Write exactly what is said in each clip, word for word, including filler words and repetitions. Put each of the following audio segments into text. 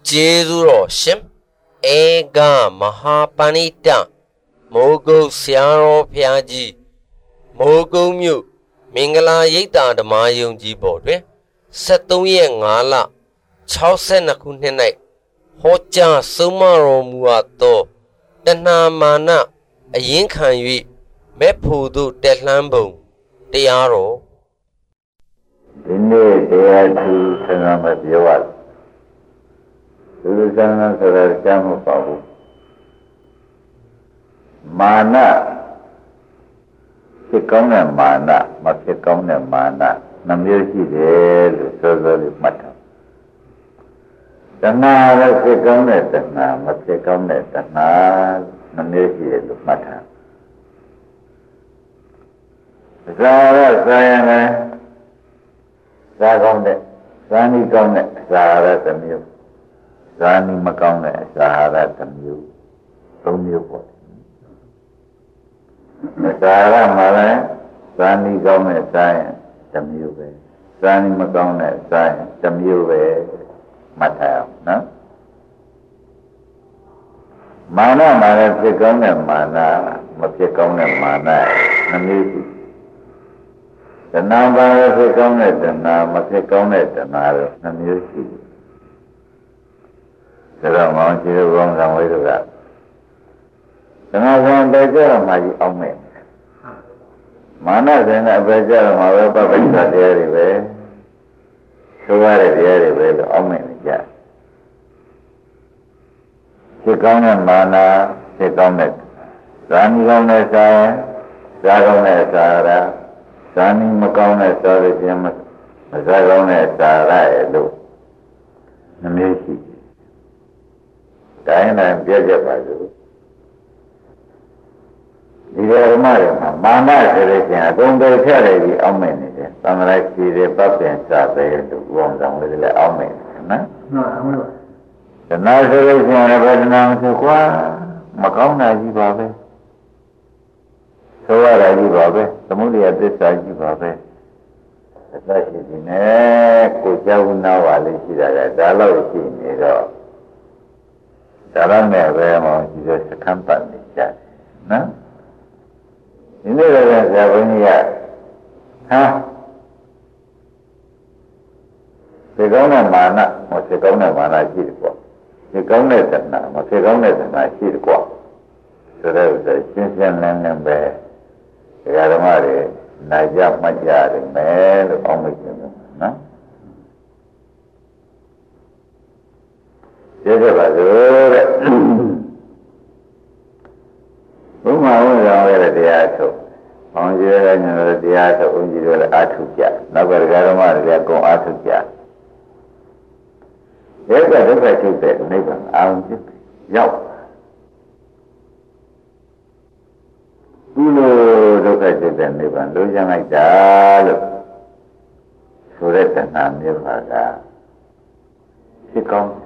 Jezuro Shim Ega Mahapanita Mogo Siaro Piaji Mogo Mu Mingala Yita the Mayung Jibodwe Satuye Ngala Chausen Akunenai Hoja Sumaro Muato Dana Mana A Yinkan Yu Mepudu Detlambo Diaro Dine Dea to Sanama Yawat Susana Sarajamo Pabu Mana Sikone Mana, Masikone Mana, Namusi de Sozoli Mata. Dana Sikone Dana, Masikone Dana, Namusi de Mata. Zara Sayana Zagone, Zani Gone, Zara Tamu, Zani Macone, Zahara Tamu, Tomu. Zara Mala, Zani Gone, Zion, Tamu, Zani Macone, Zion, Tamu, Mata, no? Mana Mana Sikone Mana, Masikone Mana, Namusi. The number of the government and now must be government and now the music. The amount you wrong and way to that. The number of the girl might own me. Mana then a better of my weapon that everywhere. So I everywhere the omen. Yes. She government mana, she government. Rani government, Zagonet, Zara. Sani Macone started him as I own it, I do. The music. Diana and Jajapadu. The Armarium, Mana Selection, I don't go tell you how many. Some like the puppy and start there to go on with the Omen. No, the nice relation I ever announced to Qua Macona, you Bobby. So what are you, Bobby? The movie at this side, you Bobby. The flash is in a Kujaw now, I see that I love seeing it all. Sarang never is a company, no? You never have any yet. Huh? The government mana, or the government mana, she was. The government and now, or the government and I see the quack. So there was a Simpson and bear. The Aramari, Naja Majari, male, Omicron, no? This was good. Whom I was aware of the Ato. On the other hand, the Ato, on the other Atuja. Never Garamari, they go Atuja. They got a better bed, neighbor, I'll Yao. Ulo look at it and live and lose like that. So let the name of her. She comes.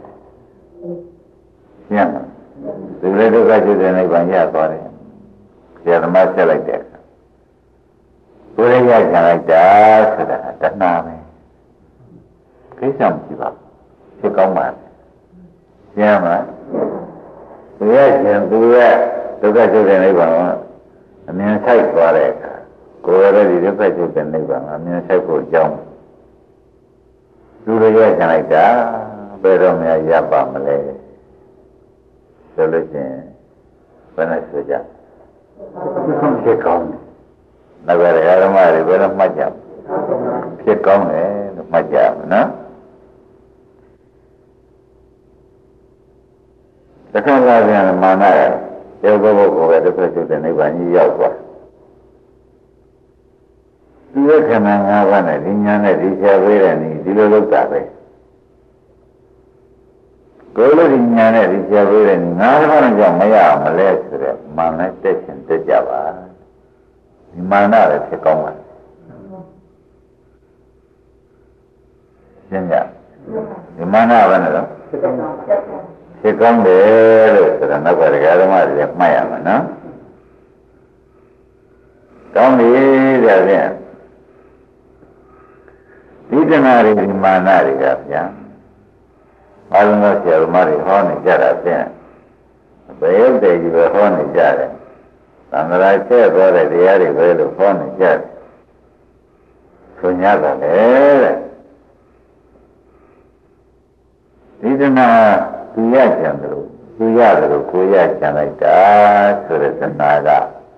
Yeah. The little guy is an Evania for him. They are much like that. Putting it like that, so that the name. Christian Kiva. She comes. Yeah, man. Yes, and do that. Look at it and live. I mean, I say for it. Go already look at it and live. I mean, I say for John. Do the yes like that. Better me a yapa Malay. So listen. When I say that, she comes. Never had a marry, but of my job. She comes, eh? My job, no? The kind of thing Mana. They'll go over the president and even Yawa. You can have one at Indiana, Richard, and he looked at it. Go to Indiana, Richard, and not one of your Maya, Malaysia, Manation, the Java. The Mana is a common. The Mana, one of them. She come there, and never got a Maya, no? Come here, there. ဒီတနာရီမာနာတွေကဗျာအားလုံးသောဆရာသမားတွေဟောနေကြတာဖြင့်ဘယ်ရောက်တယ်ကြီးပဲဟောနေကြတယ်သံဃာကျဲသွားတဲ့တရားတွေပဲလို့ဟောနေကြတယ်ဆိုညတာလေတဲ့ဒီတနာသူရကြံတယ်လို့သူရတယ်လို့ကိုရကြံလိုက်တာဆိုတဲ့တနာက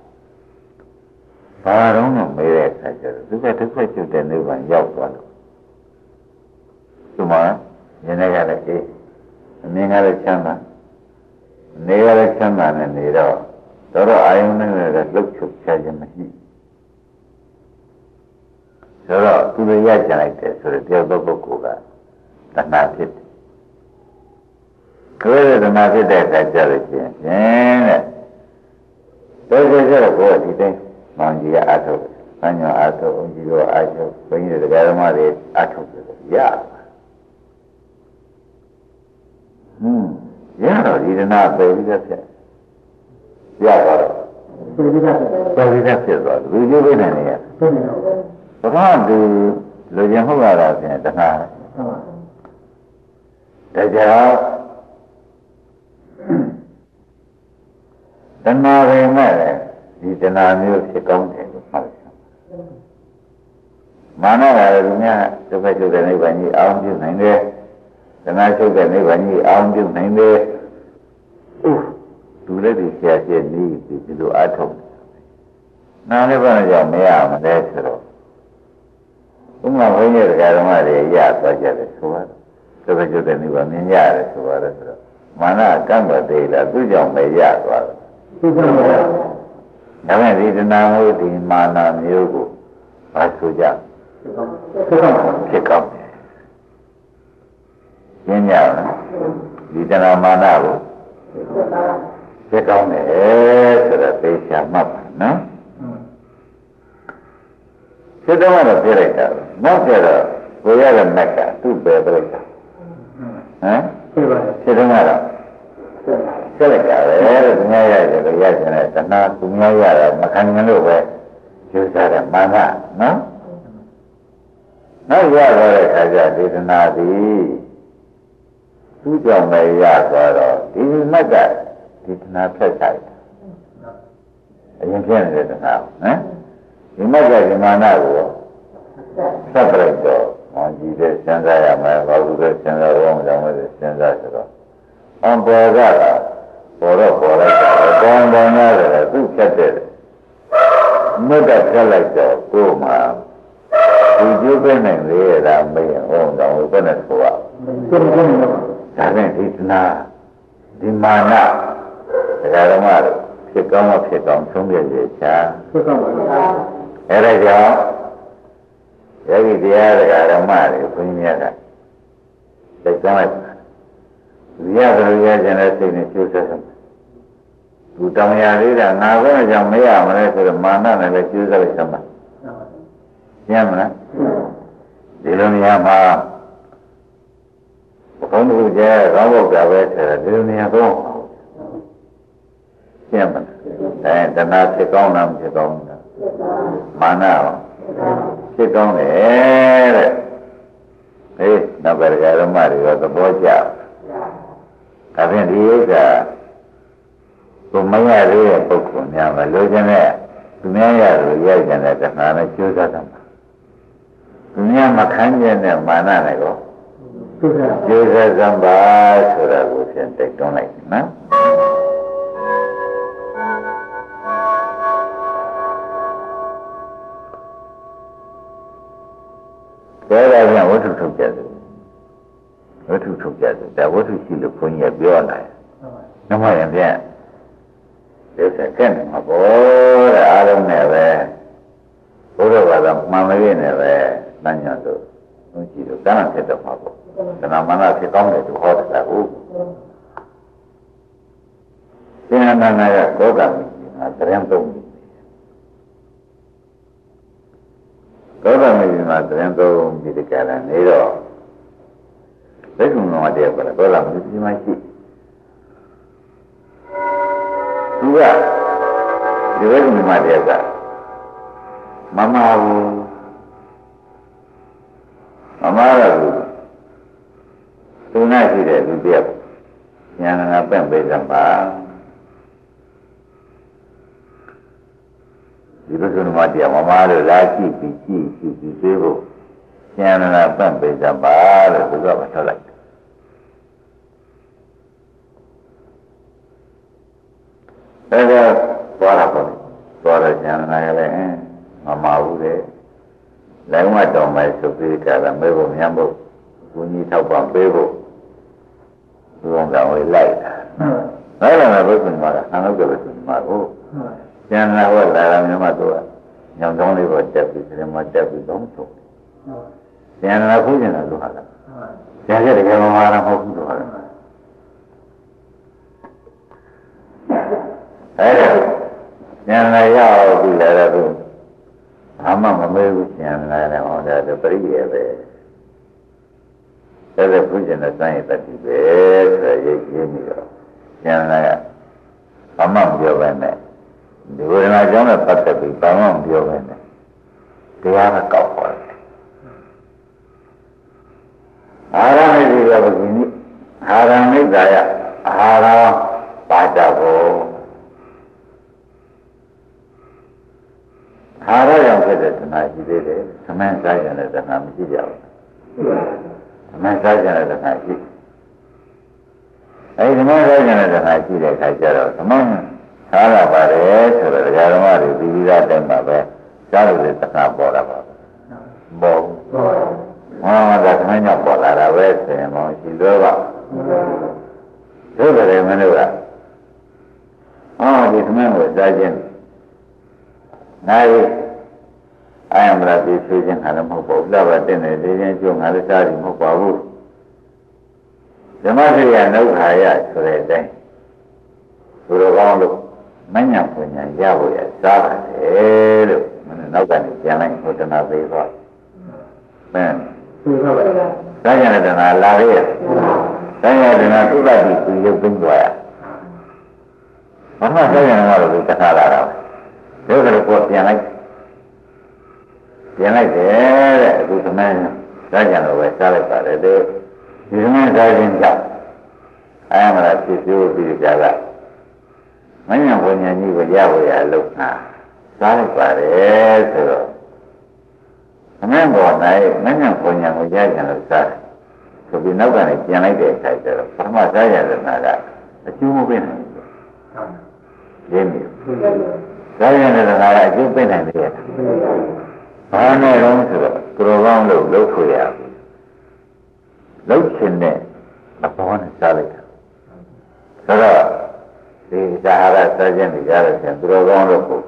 ဘာတော့မမေးတဲ့အခါကျတော့သူကတစ်ခွက်ကျွတ်တဲ့နိဗ္ဗာန်ရောက်သွားလို့ဒီမှာဉာဏ်နဲ့ရတဲ့အေးအမြင်ကလည်းချမ်းသာနေရတဲ့ချမ်းသာနဲ့နေတော့တော်တော်အာယုန်နဲ့လည်းလှုပ်ချုပ်ချခြင်းမရှိဆိုတော့သူတို့ရကြလိုက်တယ်ဆိုတော့တယောက်သောပုဂ္ဂိုလ်ကတဏှာဖြစ်တယ်ကိုယ်ရဲ့တဏှာဖြစ်တဲ့အခါကျတော့ချင်းဖြင့်တဲ့တော်ကြတော့ကိုယ်ဒီတိုင်းမောင်ကြီးကအားထုတ်တယ်။ဆန်းညောအားထုတ်အောင်ကြီးတို့အားထုတ်ဘုန်းကြီးတို့တရားဓမ္မတွေအားထုတ်တယ်ရဟွန်းရတော့ဒီဒနာပေပြီးသက်ဖြစ်ရတော့ပေပြီးသက်ပေပြီးသက်ဖြစ်သွားလူကြီးပဲနေရဘာမှဒီလူကျင်ဟုတ်ရတာဖြင့်တဏှာဒါကြောင့်တဏှာပဲမဲ့ဒီတဏှာမျိုးဖြစ်ကောင်းတယ်လို့မှတ်လိုက်မာနကလည်းများတစ်ဖက်ချုပ်တဲ့နိဗ္ဗာန်ကြီးအောင်ပြုနိုင်တယ်တဏှာချုပ်တဲ့နိဗ္ဗာန်ကြီးအောင်ပြုနိုင်တယ်သူလည်းဒီဆရာရှိနေပြီဒီလိုအားထုတ်နားလည်းဘာကြောင့်မရမလဲဆိုတော့ဥမာဘုန်းကြီးတရားဓမ္မတွေရသွားကြတယ်ဆိုတော့တစ်ဖက်ချုပ်တဲ့နိဗ္ဗာန်မြင်ရတယ်ဆိုတော့ဆိုတော့မာနကံ့ပတ်သေးလားသူကြောင့်မရသွားတယ်သူကြောင့်မရဒါမဲ့ဒီတဏှာမှုဒီမာနမျိုးကိုဘာဆိုကြဖြစ်ကောင်းတယ်ရှင်းကြလားဒီတဏှာမာနကိုဖြစ်ကောင်းတယ်ဆိုတော့သိချာမှတ်ပါနော်ဖြစ်တော့တော့ပြလိုက်တာနောက်ကျတော့ကိုရတဲ့မက်ကသူ့ပဲပြလိုက်တာဟမ်ဖြစ်တော့တော့ဆက်လိုက်တာပဲတဲ့သူများရတယ်လို့ရကျင်တဲ့တဏှာသူများရတာမခံနိုင်လို့ပဲကျိုးစားတဲ့မာနနော်နောက်ရသွားတဲ့အခါကျဒေသနာသည်သူ့ကြောင့်ပဲရသွားတော့ဒီမက်ကဒီတဏှာဖက်ဆိုင်အရင်ဖြစ်နေတဲ့တဏှာဟမ်ဒီမက်ကဒီမာနကိုဆက်ပြလိုက်တော့ဟောကြည့်တဲ့စဉ်းစားရမယ်ဘာလို့လဲစဉ်းစားတော့မကြောင်းလဲစဉ်းစားဆိုတော့အံပေါ်ကပေါ်တော့ပေါ်လိုက်တာကောင်းကောင်းရတယ်သူ့ဖြတ်တဲ့မြတ်ကဖြတ်လိုက်တော့ကိုယ်မှာဒီကျိုးပဲနိုင်လေရတာမင်းဟောတော့ဘယ်နဲ့ဆိုရဒါနဲ့ဒီတနာဒီမာနတရားဓမ္မဖြစ်ကောင်းမဖြစ်ကောင်းဆုံးဖြတ်ရချာဖြစ်ကောင်းပါလားအဲဒါကြောင့်ယောဂီတရားတရားဓမ္မတွေဘုန်းကြီးများကသိကြလိုက်ဒီရသလိုရကျင်တဲ့စိတ်နဲ့ကျိုးဆက်ဆက်သူတောင်ရလေးတာငါဘယ်ကြောင့်မရမလဲဆိုတော့မာနနဲ့လည်းကျိုးဆက်လိုက်စမ်းပါရှင်းမလားဒီလိုနေရာမှာဘုန်းကြီးကျဲကောင်းဖို့ကြပဲဆိုတော့ဒီလိုနေရာတော့ရှင်းမလားအဲတဏှာဖြစ်ကောင်းတာမဖြစ်ကောင်းတာမာနရောဖြစ်ကောင်းတယ်တဲ့ဟေးနောက်ပဲဓမ္မတွေတော့သဘောကျဒါဖြင့်ဒီဥစ္စာကိုမရသေးတဲ့ပုဂ္ဂိုလ်များမလို့ခြင်းနဲ့သူများရလို့ရိုက်ကြတဲ့တဏှာနဲ့ကျိုးစားတာသူများမခံကျင်တဲ့မာနနဲ့ကိုကျိုးစားစမ်းပါဆိုတာကိုဖြင့်တိုက်တွန်းလိုက်နော်ဒါကပြန်ဝတ္ထုထုတ်ကြတယ်ဝတ္ထုထုတ်ကြတယ်ဒါဝတ္ထုရှိလို့ဘုန်းကြီးပြောလာတယ်။နှမရင်ပြန်ဒီစက်ကဲမှာပေါ်တဲ့အားလုံးနဲ့ပဲဘုရားဘာသာမှန်မရနဲ့ပဲနန်းညတ်တို့ဘုန်းကြီးတို့ကံဖြစ်တော့မှာပေါ့။ဒါနမနာဖြစ်ကောင်းတယ်သူဟောတယ်လားဟုတ်။သင်္ဃနာနာကကောကမိငါတရားသုံးတယ်ကောကမိငါတရားသုံးပြီးဒီကရနေတော့သိကုံတော်တည်းကလည်းကောကမိဒီမှာရှိသူကဒီဝိသုမာတည်းကမမဘူးမမရဘူးသူနာရှိတဲ့လူတယောက်ဉာဏ်နာပင့်ပေးစမ်းပါဒီလိုဆိုမှတရားမမတို့လာကြည့်ပြီးကြည့်ကြည့်ပြီးသေးဖို့ဉာဏ်နာပင့်ပေးစမ်းပါလို့သူကမထွက်လိုက်အဲဒါသွားတာပေါ့သွားတော့ဉာဏ်နာရလည်းမမဘူးလေလည်းမတော်မယ်ဆိုပြီးကြတာမေဖို့မြတ်ဖို့ဘုန်းကြီးထောက်ပံ့ပေးဖို့ဘုံကဝေလိုက်တာလိုက်လာတဲ့ဘုရားမှာအနုကဘုရားမှာကိုကျန်လာဝက်လာတာမျိုးမှတော့ညောင်ကောင်းလေးပေါ်တက်ပြီးဒီမှာတက်ပြီးတော့ထုတ်ကျန်လာခုကျင်လာလို့ဟာလားကျန်တဲ့တကယ်မှမလာမဟုတ်ဘူးတော့ဟာအဲ့ဒါကျန်လာရောက်ပြီးလာတော့ဘာမှမမေးဘူးကျန်လာတယ်ဟောဒါပရိယေပဲအဲ့ဒါဘုရားနဲ့ဆိုင်ရတတ်ပြီပဲဆိုရရေးရေးပြီးတော့ကျန်လာကဘာမှမပြောဘဲနဲ့ဒီဝေဒနာကြောင့်လည်းပတ်သက်ပြီးဘာမှမပြောဘဲနဲ့တရားကကောက်ပါလေအာရမိတိကဘုရင်ကြီးအာရမိတ်သာယအာရပါတဘောအာရရောက်ဖြစ်တဲ့တဏှာရှိသေးတယ်သမန်စားရတဲ့တဏှာမရှိကြဘူးသမန်စားရတဲ့တဏှာရှိအဲဒီသမန်စားရတဲ့တဏှာရှိတဲ့အခါကျတော့သမန်စားရပါတယ်ဆိုတော့ဒကာဓမ္မတွေပြီးပြီးသားတိုင်းမှာပဲစားလို့တဲ့တဏှာပေါ်လာပါဘောဟောဒါသမန်ကြောင့်ပေါ်လာတာပဲဆိုရင်မရှိတော့ပါတို့တယ်မင်းတို့ကအော်ဒီသမန်ကိုစားခြင်းနိုင်အာယမရာဒီဆွေးခြင်းဟာလည်းမဟုတ်ပါဘူးလာပါတဲ့နေလေးချင်းကျုံငါလည်းစားတယ်မဟုတ်ပါဘူးဓမ္မစရိယနှုတ်ခါရဆိုတဲ့အတိုင်းသူတော်ကောင်းလို့မညံပညာရဖို့ရစားပါတယ်လို့မင်းနောက်ကနေပြန်လိုက်ဟောတနာသေးသွားမင်းသာယနာတနာလာရရဲ့သာယနာတနာသုတ္တိသူရုပ်သိမ်းသွားရဘာမှသာယနာကတော့ဒီကထာလာတာပဲဒါကြတော့ပေါ်ပြန်လိုက်ပြန်လိုက်တယ်တဲ့အခုသမန်စားကြတော့ပဲစားလိုက်ပါတယ်တဲ့ဒီသမန်စားခြင်းကြောင့်အာမရာဖြစ်စိုးပြီးကြတာမဉ္ဇဉ်ဘုံညာကြီးကိုရဖို့ရလို့ဟာစားလိုက်ပါတယ်ဆိုတော့သမန်ပေါ်၌မဉ္ဇဉ်ဘုံညာကိုရကြလို့စားဆိုပြီးနောက်ကနေပြန်လိုက်တဲ့အခါကျတော့ပထမစားရတဲ့နာကအကျိုးမပေးနိုင်ဘူးရင်းပြီသာယနာတနာကအကျိုးပေးနိုင်တယ်။ဘာနဲ့တော့ဆိုတော့သူတော်ကောင်းလို့လှုပ်ခွေရဘူး။လှုပ်ခြင်းနဲ့အပေါ်နဲ့စားလိုက်တာ။ဆိုတော့ဒီသာဟာရစားခြင်းတွေရတဲ့ပြန်သူတော်ကောင်းလို့ကို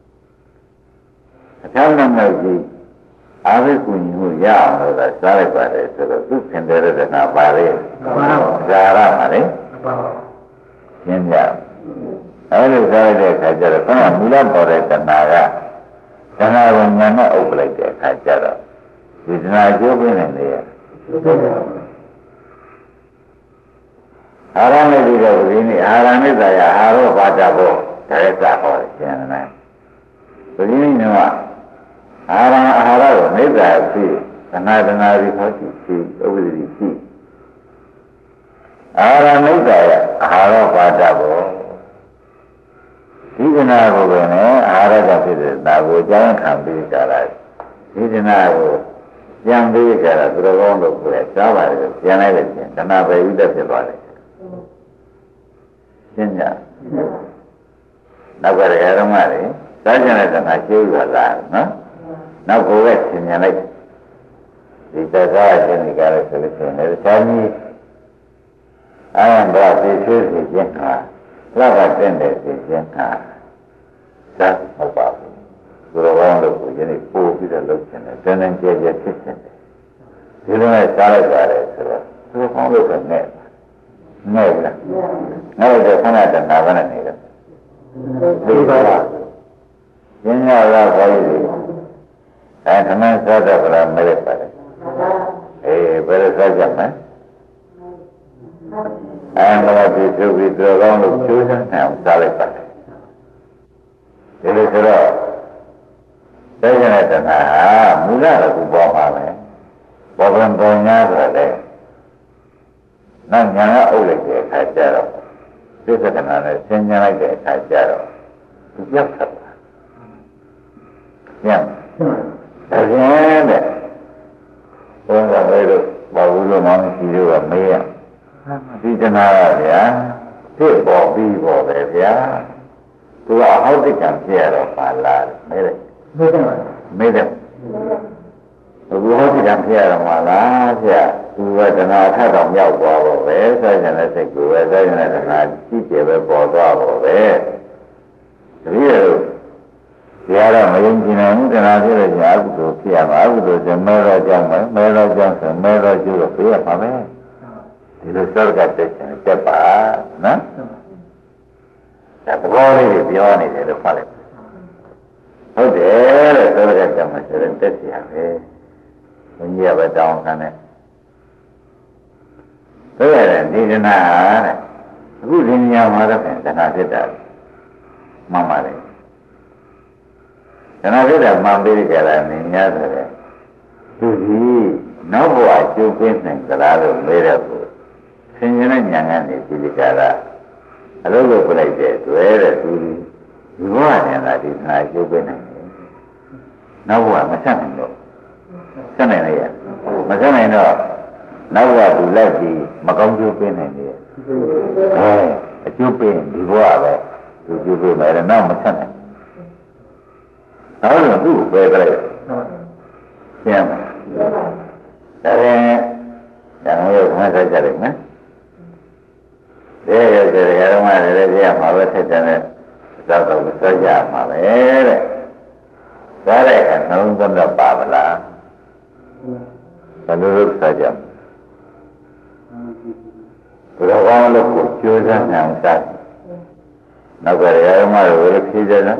အထောက်အမဲ့ကြီးအာဝိကုညီမှုရအောင်လို့သာစားလိုက်ပါတယ်ဆိုတော့သူခင်တဲ့တဲ့နာပါလေ။သာရပါလေ။ရှင်းကြ။အဲ့လိုစားရတဲ့အခါကျတော့ခဏမူလပေါ်တဲ့တဏှာကတဏှာကိုညာနဲ့အုပ်ပလိုက်တဲ့အခါကျတော့ဒီတဏှာကျိုးပြနေတယ်အာရမေတိတော်ဒီနေ့အာရမေတ္တရာအာရောဘာတဘောဒါရစာဟောတယ်ကျန်တယ်ဒီနေ့ကအာရအာရကိုမေတ္တာဖြစ်တဏှာတဏှာဒီဟောရှိရှိဥပ္ပဒိရှိအာရမေတ္တရာအာရောဘာတဘောဒီကနာကိုပဲနဲ့အာရကဖြစ်တဲ့ဒါကိုကြောင်းခံပြီးကြတာဒီကနာကိုပြန်ပြီးကြတာသူတော်ကောင်းတို့ကိုလည်းကြားပါတယ်ပြန်လိုက်လို့ရှင်တဏှာပဲဥဒ္ဒဖြစ်သွားတယ်ရှင်းကြနောက်ကရဓမ္မတွေစားကြတဲ့တဏှာကျိုးရလာနော်နောက်ကိုပဲရှင်းပြန်လိုက်ဒီတရားရှင်ဒီကားလို့ဆိုလို့ရှိရင်လည်းသာမီးအာယံဘဝသိဆွေးစီခြင်းဟာလောကတင့်တဲ့သိခြင်းဟာသာဟုတ်ပါဘူးသူတော်ကောင်းတို့ကိုယနေ့ပို့ပြီးတော့လုပ်ချင်တယ်တန်းတန်းကြဲကြဲဖြစ်ချင်တယ်ဒီလိုနဲ့စားလိုက်ပါတယ်ဆိုတော့သူတော်ကောင်းတို့ကနဲ့နဲ့လားနဲ့တော့ခဏတနာဘနဲ့နေတယ်ဒီပါလားညညလာခေါ်ရည်အဲခဏစားတော့ဗလားမဲပါတယ်အေးဘယ်လိုစားကြမလဲအဲမလားဒီသူပြီးသူတော်ကောင်းတို့ကျိုးစမ်းအောင်စားလိုက်ပါတယ်ဒီလိုဆိုတော့သိကျင်တဲ့တဏှာဟာမူလကကူပေါ်ပါမယ်ပေါ်ပြန်ပေါ်ညာဆိုတဲ့နောက်ညာကအုပ်လိုက်တဲ့အခါကျတော့သစ္စာကနာနဲ့ဆင်းရဲလိုက်တဲ့အခါကျတော့သူပြောက်သွားတာညံဒါပြန်တဲ့ဘုရားပဲလို့ဘာလို့လို့မောင်းကြည့်လို့ကမေးရဒီတနာရဗျာဖြစ်ပေါ်ပြီးပေါ်ပဲဗျာသူကအဟောတိကံဖြစ်ရတော့ပါလားမေးတယ်မေးတယ်မေးတယ်သူဟောတိကံဖြစ်ရတော့ပါလားဗျာသူကတဏှာထပ်တော့မြောက်သွားပါပဲဆိုရင်လည်းစိတ်ကိုပဲဆိုရင်လည်းတဏှာကြီးကျယ်ပဲပေါ်သွားပါပဲတပည့်တို့ဒီကတော့မယုံကြည်နိုင်ဘူးတဏှာဖြစ်တဲ့ညာအကုသိုလ်ဖြစ်ရမှာအကုသိုလ်ဆိုမဲတော့ကြောင်းမယ်မဲတော့ကြောင်းဆိုမဲတော့ကျိုးတော့ပြရမှာပဲဒီလိုစောကတက်ချင်တက်ပါနော်ဒါသဘောလေးတွေပြောနေတယ်လို့ဖတ်လိုက်ဟုတ်တယ်တဲ့စောကတက်မှဆိုရင်တက်စီရပဲဘုန်းကြီးကပဲတောင်းခံတယ်ဆိုရတယ်ဒီဒနာတဲ့အခုဒီနေရာမှာတော့ဒနာဖြစ်တာမှန်ပါလေဒနာဖြစ်တာမှန်ပြီးကြတာနေ냐ဆိုတဲ့သူဒီနောက်ဘဝကျုပ်ပြင်းနိုင်ကြလားလို့မေးတဲ့ပုဆင်ញတဲ့ညာကနေဒီကြတာအလုပ်လုပ်ပြလိုက်တဲ့တွေ့တဲ့သူဒီဒီဘဝနဲ့လာဒီဒနာကျုပ်ပြင်းနိုင်တယ်နောက်ဘဝမဆက်နိုင်တော့ဆက်နိုင်လေရမဆက်နိုင်တော့နောက်ကသူလိုက်ပြီးမကောင်းကျိုးပေးနိုင်တယ်အဲအကျိုးပေးဒီဘဝပဲသူကျိုးပေးမယ်တော့မဆက်နိုင်နောက်တော့သူ့ပဲကြလိုက်ကျမ်းပါဒါရင်ညောင်ရုပ်မှတ်ကြကြတယ်နော်ဒီရုပ်တွေရတော့မှလည်းကြည့်ရမှာပဲထက်တယ်သောက်တော့စောကြမှာပဲတဲ့ဒါတဲ့နှလုံးသွင်းတော့ပါမလားဘယ်လိုလုပ်စားကြဘုရားကောင်းလို့ကိုကျိုးစားနေအောင်စားနောက်ကရရမတို့လည်းဖြည့်ကြတယ်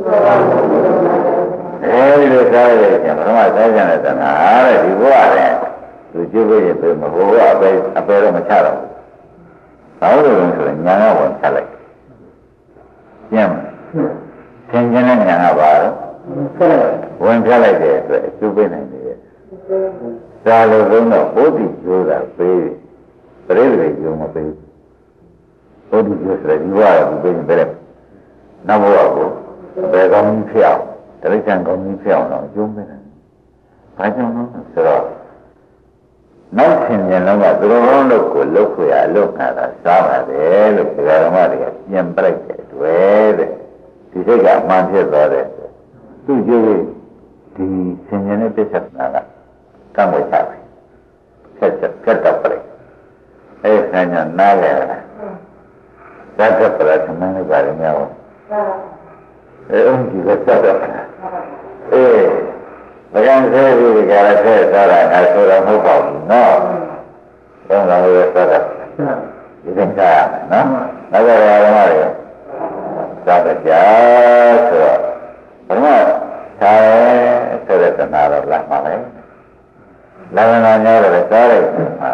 အဲဒီလိုစားရတဲ့ကျန်ပထမစားကြတဲ့တဏှာတဲ့ဒီဘဝနဲ့သူကျိုးပေးရင်ပြေမဟုတ်ဘူးအပေအပေတော့မချတော့ဘူးဘာလို့လဲဆိုရင်ညာကဝင်ချလိုက်ကျမ်းသင်္ကြန်နဲ့ညာကပါတော့ဝင်ချလိုက်တဲ့အတွက်ကျိုးပေးနိုင်တယ်ဒါလိုလုံးတော့ဘုဒ္ဓကျိုးတာပေးပရိသေကျိုးမပေးဘုဒ္ဓကျိုးဆိုတဲ့ဒီဘဝကပေးရင်ပဲနောက်ဘဝကိုဘယ်ကောင်းကြီးဖြစ်အောင်တရိစ္ဆာန်ကောင်းကြီးဖြစ်အောင်တော့ကျိုးပေးတယ်ဘာကြောင့်လဲဆိုတော့နောက်ဆင်ញံလုံးကသူတော်ကောင်းလို့ကိုလုတ်ခွေရလုတ်ခါတာစားပါတယ်လို့ဒီဃာရမတွေကပြန်ပြလိုက်တယ်တွေ့တဲ့ဒီစိတ်ကအမှန်ဖြစ်သွားတယ်သူ့ကျိုးဒီဆင်ញံတဲ့ပြဿနာကကံဝေချပဲဆက်ဆက်ကတ်တော့ပြလိုက်အဲဆင်ញံနားလဲဇတ်ကပရသမန်လေးပါရမြောက်အဲအုံးကြီးကစတော့အေးဘယ်ကံသေးဘူးကြရတဲ့စားတာငါဆိုတော့မဟုတ်ပါဘူးနော်တော့လာရစားတာဒီသင်္ကာရမယ်နော်နောက်ကြရအောင်ရစားကြကြဆိုတော့ဘုရားသာဆိုတဲ့တနာတော့လာမှာပဲလာလာညောတော့စားလိုက်မှာ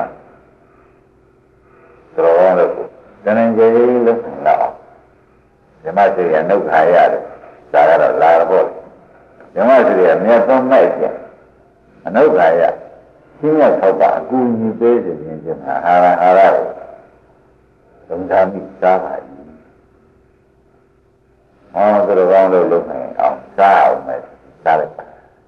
တော်တော့တဏ္ဍင်ကြီးလို့တော့ဓမ္မစီရနှုတ်ခါရတယ်ဒါကတော့လာတော့ဓမ္မစီရမြတ်သောမိုက်ပြန်အနုခါရရှင်းရသောတာအကူအညီပေးခြင်းချင်းဟာဟာရဟာရကိုသုံးသားမိစားပါ၏ဟောသူတော်ကောင်းလို့လုပ်နိုင်အောင်စားအောင်မယ်စားလိုက်ပါ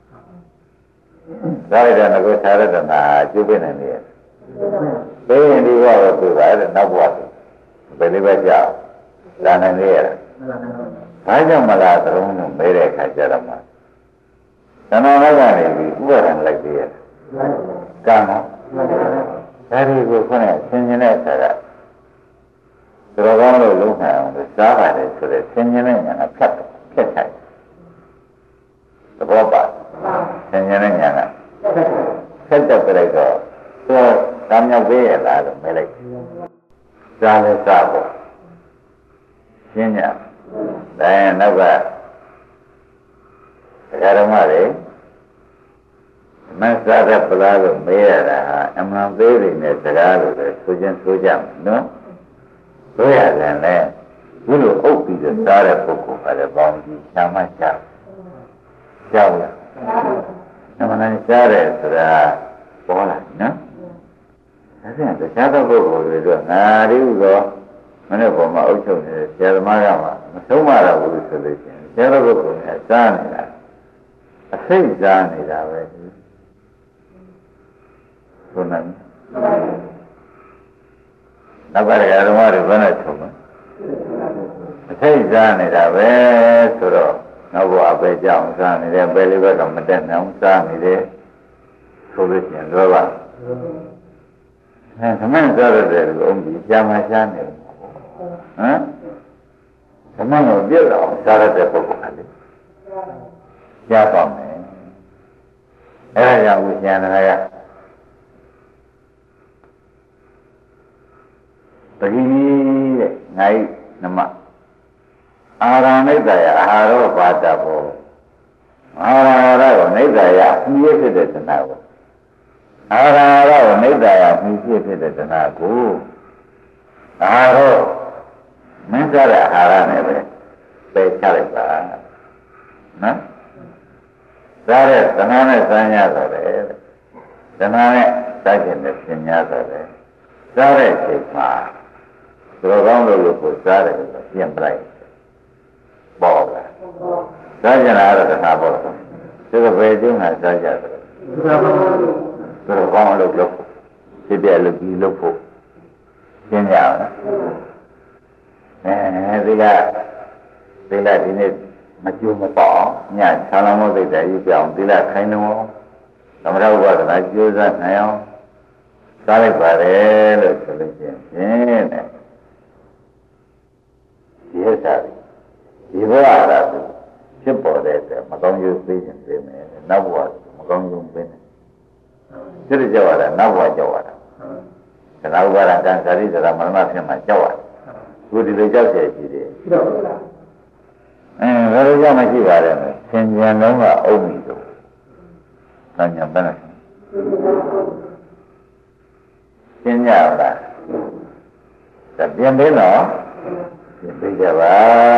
စားရတဲ့ငါစားရတဲ့နာကျုပ်ပြနေတယ်ပေးရင်ဒီဘဝကိုပြပါတဲ့နောက်ဘဝကိုဘယ်လိုပဲကြောက်လာနိုင်လေရတာဘာကြောင့်မလားသရုံးလို့မဲတဲ့အခါကျတော့မှသဏ္ဍာန်ကနေပြီးဥပါဒံလိုက်သေးရတယ်ကံတော့ဒါတွေကိုခုနကဆင်ញင်တဲ့အခါကသူတော်ကောင်းလို့လုံးနိုင်အောင်လို့စားပါတယ်ဆိုတဲ့ဆင်ញင်တဲ့ညာကဖြတ်ဖြတ်ဆိုင်သဘောပါဆင်ញင်တဲ့ညာကဖြတ်တက်ပြလိုက်တော့သူကံမြောက်သေးရလားလို့မဲလိုက်စားလဲစားဖို့ရှင်းညဒါရင်နောက်ကဓမ္မတွေမဆာရပလားလို့မေးရတာဟာအမှန်သေးတယ်နဲ့စကားလို့လည်းဆိုချင်းဆိုကြမယ်နော်တို့ရတယ်လေဒီလိုအုပ်ပြီးတော့စားတဲ့ပုဂ္ဂိုလ်ကလည်းပေါင်းပြီးရှာမှရှာကြောက်ရအမှန်တန်ရှားတယ်ဆိုတာပေါ်လာနော်ဒါဖြင့်တခြားသောပုဂ္ဂိုလ်တွေတော့ငါဒီဥသောမနေ့ပေါ်မှာအုပ်ချုပ်နေတဲ့ဆရာသမားကမှမဆုံးမတော့ဘူးဆိုလို့ရှိရင်ဆရာတော်ပုဂ္ဂိုလ်ကစားနေတာအစိတ်စားနေတာပဲဆိုနေနောက်ကဓမ္မတွေဘယ်နဲ့ထုံးလဲအစိတ်စားနေတာပဲဆိုတော့နောက်ဘဝပဲကြောင်းစားနေတယ်ပဲလေးဘက်ကမတက်နိုင်အောင်စားနေတယ်ဆိုလို့ရှိရင်လောဘအဲသမန်စားရတယ်လို့အုံးကြီးကြာမှရှားနေဟမ်သမန်ကိုပြည့်အောင်စားရတဲ့ပုဂ္ဂိုလ်ကလေကြားပါမယ်အဲဒါကြောင့်ဝိညာဏကတတိတဲ့ငါ့နမအာရဏိတ္တယအာဟာရောပါတဘောအာဟာရကိုနိတ္တယမြည့်ဖြစ်တဲ့တဏှာကိုအာဟာရကိုနိတ္တယမြည့်ဖြစ်တဲ့တဏှာကိုအာဟာရောမင်းစားတဲ့အာဟာရနဲ့ပဲပယ်ချလိုက်ပါနော်စားတဲ့တဏှာနဲ့စမ်းရတော့တယ်တဏှာနဲ့စားခြင်းနဲ့ပြင်များတော့တယ်စားတဲ့ချိန်မှာသူတော်ကောင်းလို့လို့ကိုစားတယ်လို့ပြင်ပလိုက်ပေါ်လာစားကြတာတော့တဏှာပေါ်တယ်သူကဘယ်ကျုံးကစားကြတယ်သူတော်ကောင်းလို့လို့ဖြစ်ပြလို့ပြီးလို့ဖို့ရှင်းရအောင်အဲဒီကဒီကဒီနေ့မကျိုးမပေါ့ညဆာလမောသိတဲ့ကြီးပြောင်းဒီကခိုင်းတော့သမထဥပဒနာကျိုးစားနိုင်အောင်စားလိုက်ပါတယ်လို့ဆိုလို့ရှိရင်ဖြင့်တဲ့ဒီဥစ္စာဒီဘဝကဖြစ်ပေါ်တဲ့အတွက်မကောင်းကျိုးသိရင်သိမယ်နောက်ဘဝမကောင်းကျိုးသိတယ်စိတ်ကြောက်ရတာနောက်ဘဝကြောက်ရတာသနာဥပါဒကံသာရိသရမရဏဖြစ်မှကြောက်ရတယ်ခုဒီလိုကြောက်เสียရှိတယ်အဲဘယ်လိုကြောက်မရှိပါလဲဆင်ញံလုံးကအုပ်မိတော့ဆင်ញံဘယ်နဲ့ဆင်ញံလားဒါပြင်ပေးတော့ပြင်ပေးကြပါ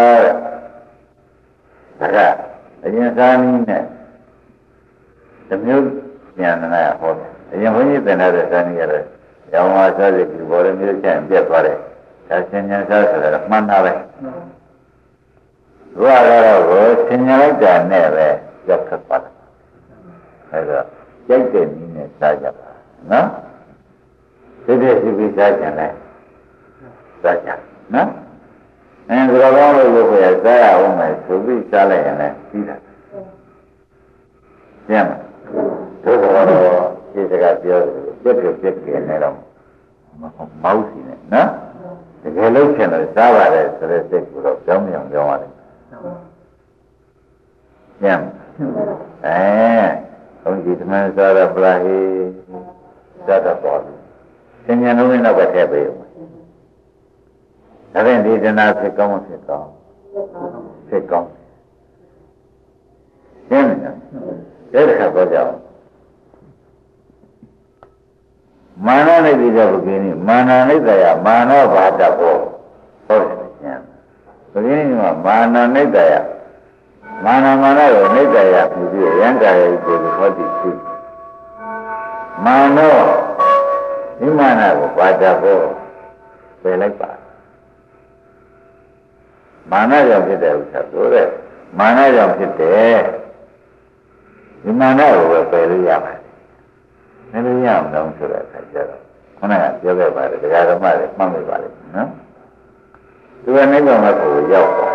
တဲ့ဒါကအရင်စားနည်းနဲ့တမျိုးပြန်လာဟောတယ်အရင်ဘုန်းကြီးသင်တဲ့စားနည်းရတယ်ရောင်ဝါစားစိတ်ဒီဘောရမျိုးချင်ပြတ်သွားတယ်ဒါဆင်ញံစားဆိုတော့မှန်တာပဲဘုရားကတော့ကိုဆင်ញံလိုက်တာနဲ့ပဲရောက်ခတ်သွားတယ်အဲဒါကြိုက်တဲ့နည်းနဲ့စားကြပါနော်ဒီတဲ့ဒီပြီးစားကြတယ်စားကြနော်အဲဒါတော့လို့လို့ရစားရအောင်မယ်ဆိုပြီးစားလိုက်ရင်လည်းပြီးတာကျန်မှာတို့တော့ဒီစကားပြောပြက်ပြက်ပြက်ပြက်နေတော့မောက်စီနဲ့နော်တကယ်လို့ဖြစ်လို့စားပါတယ်ဆိုတဲ့စိတ်ကိုတော့ကြောင်းမြောင်ကြောင်းရတယ်ကျန်အဲဘုန်းကြီးသမန်စားရပလာဟိစားတော့ပေါ်တယ်သင်္ညာလုံးနဲ့တော့ထည့်ပေးဦးဒါဖြင့်ဒီတဏှာဖြစ်ကောင်းမဖြစ်ကောင်းဖြစ်ကောင်းကျန်တယ်တဲ့ခါတော့ကြောင်းမာနနိတိတဲ့ဘုရားนี่မာနနိတယမာနောဘာတဘောဟုတ်တယ်ကျန်ဘုရားนี่ကမာနနိတယမာနမာနကိုနိတယပြုပြီးရံကာယကိုဟောတိရှိမာနောဒီမာနကိုဘာတဘောပယ်လိုက်ပါမာနကြောင့်ဖြစ်တဲ့ဥစ္စာဆိုတဲ့မာနကြောင့်ဖြစ်တယ်ဒီမာနကိုပဲပယ်လို့ရပါတယ်နည်းနည်းရအောင်တော့ဆိုတဲ့အခါကျတော့ခုနကပြောခဲ့ပါတယ်ဒကာဓမ္မတွေမှတ်မိပါလိမ့်မယ်နော်သူကနိဗ္ဗာန်ကိုရောက်သွား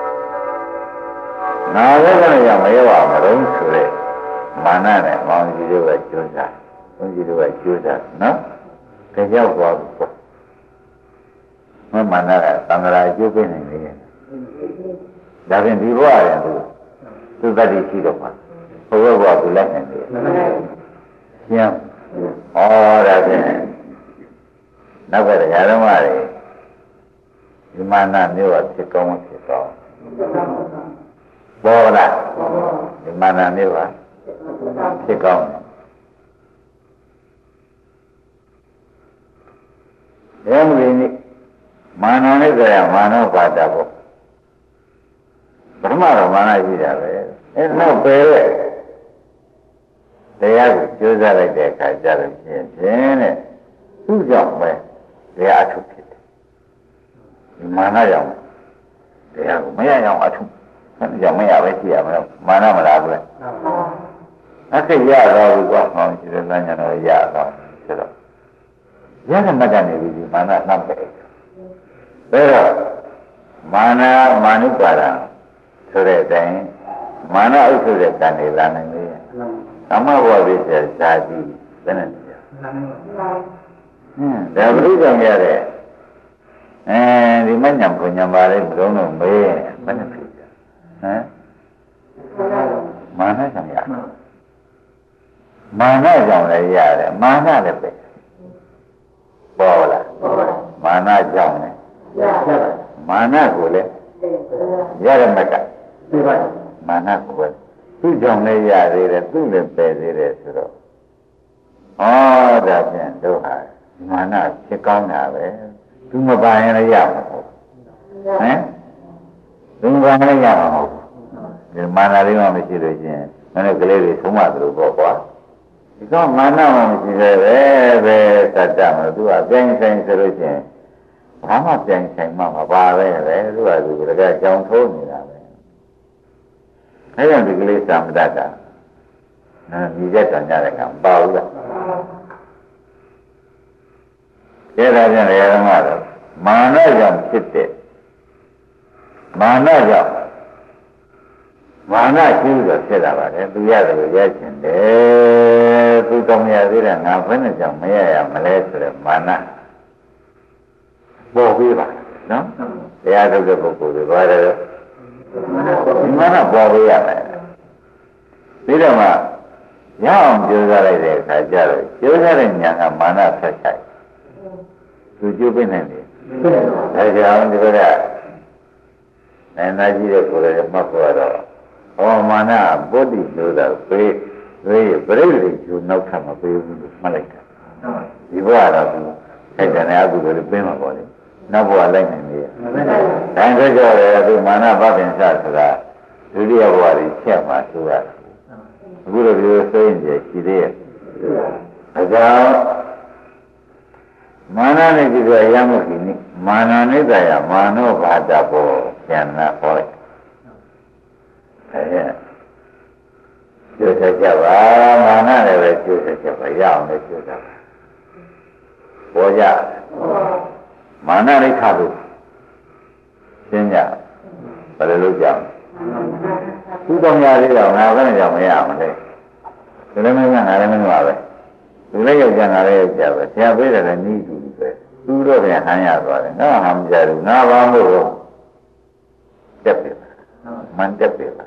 နာဝိကရမရောက်အောင်မလို့ဆိုတဲ့မာနနဲ့မောင်ကြီးတို့ကကျိုးစားဘုန်းကြီးတို့ကကျိုးစားနော်ကြရောက်သွားပြီပေါ့မမာနကသံဃာကျိုးပေးနိုင်တယ်ဒါဖြင့်ဒီဘဝရင်သူသူတတိရှိတော့မှာဘုရားဘဝကိုလက်နိုင်တယ်ကျမ်းဩဒါဖြင့်နောက်ကတရားဓမ္မတွေဒီမာနမျိုးကဖြစ်ကောင်းဖြစ်ကောင်းပေါ်လာဒီမာနမျိုးကဖြစ်ကောင်းတယ်ဘယ်လိုလဲမာနနဲ့ကြရမာနောပါတဘောပထမတော့မာနရှိတာပဲအဲနောက်ပဲတရားကိုကြိုးစားလိုက်တဲ့အခါကျတော့ဖြင့်ဖြင့်တဲ့သူ့ကြောင့်ပဲတရားအထုဖြစ်တယ်ဒီမာနကြောင့်တရားကိုမရအောင်အထုအဲ့ကြောင့်မရပဲရှိရမလို့မာနမလားဘူးလေအဲ့ဒါရတော့ဘူးကွာဟောရှိတယ်လမ်းညာတော့ရတော့ဆိုတော့ရတဲ့မကနေပြီးဒီမာနနှောက်တယ်ဒါတော့မာနမာနုပါဒဆိုတဲ့အတိုင်းမာနဥစ္စာတဲ့ကံနေလာနိုင်တယ်သမဘောဝိသေဇာတိဘယ်နဲ့လဲဟင်းဒါဘုရားကြောင့်ရတဲ့အဲဒီမညံပညာပါလေဘုံတော့မေးဘယ်နဲ့ဖြစ်ကြဟမ်မာနကြောင့်ရမာနကြောင့်လည်းရတယ်မာနလည်းပဲပေါ်လာမာနကြောင့်လည်းမာနကိုလည်းရရမကသိပါမာနကိုပဲသူ့ကြောင့်လည်းရသေးတယ်သူ့လည်းပယ်သေးတယ်ဆိုတော့ဩဒါဖြင့်တို့ဟာမာနဖြစ်ကောင်းတာပဲသူမပါရင်လည်းရမှာမဟုတ်ဟမ်သူမပါရင်လည်းရမှာမဟုတ်ဒီမာနလေးမှမရှိလို့ချင်းမနေ့ကလေးတွေသုံးမသလိုပေါ့ကွာဒီတော့မာနမှမရှိသေးပဲပဲတတ်တယ်မလို့သူကပြိုင်ဆိုင်ဆိုလို့ချင်းဘာမှပြိုင်ဆိုင်မှမပါပဲပဲသူကသူကကြောင်ထိုးနေတာပဲအဲ့ဒါဒီကလေးသမ္မတတာနာမြည်တဲ့တန်ကြတဲ့ကံပါဘူးလားအဲ့ဒါပြန်လေရမတော့မာနကြောင့်ဖြစ်တဲ့မာနကြောင့်မာနရှိလို့ဖြစ်တာပါလေသူရတယ်ရချင်တယ်သူတော့မရသေးတယ်ငါဘယ်နဲ့ကြောင့်မရရမလဲဆိုတဲ့မာနပေါ်ပြီးပါနော်တရားထုတ်တဲ့ပုဂ္ဂိုလ်တွေဘာလဲဒီမာနပေါ်ပြီးရမယ်ပြီးတော့မှရအောင်ကြိုးစားလိုက်တဲ့အခါကျတော့ကြိုးစားတဲ့ဉာဏ်ကမာနဆက်ဆိုင်သူကျုပ်ပြနေတယ်ဒါကြောင့်ဒီကရနိုင်နာကြီးတဲ့ကိုယ်လည်းမှတ်သွားတော့ဟောမာနပုဒ္ဓိလို့တော့ပေးပေးပြိဋ္ဌိကျိုးနောက်ထပ်မပေးဘူးလို့မှတ်လိုက်တာဒီဘဝတော့သူအဲ့ဒါနဲ့အကုသိုလ်တွေပေးမှာပေါ့လေနောက်ဘဝလိုက်နိုင်လေဒါဆိုကြတယ်သူမာနဗပင်္စဆိုတာဒုတိယဘဝကြီးချက်မှာဆိုရအခုလိုပြောဆိုရင်ကြည့်ရှိသေးရဲ့ဒါကြောင့်မာနနဲ့ကြည့်ရရမှုကြီးနိမာနနိတယမာနောဘာတဘောဉာဏ်နာဟောလိုက်အဲကျိုးဆက်ကြပါမာနလည်းပဲကျိုးဆက်ကြပါရအောင်လည်းကျိုးဆက်ပါပေါ်ကြမာနရိခလို့ရှင်းကြဘယ်လိုလုပ်ကြသူတော်များလေးတော့ငါဘယ်နဲ့ကြောင့်မရအောင်လဲဒီလိုမျိုးကငါလည်းမလို့ပါပဲဒီလိုရောက်ကြငါလည်းရောက်ကြပဲဆရာပေးတယ်လည်းနီးတူပဲသူတော့ပြန်ဟန်ရသွားတယ်ငါဟာမကြဘူးငါဘာမို့လို့တက်ပြီမန်တက်ပြီ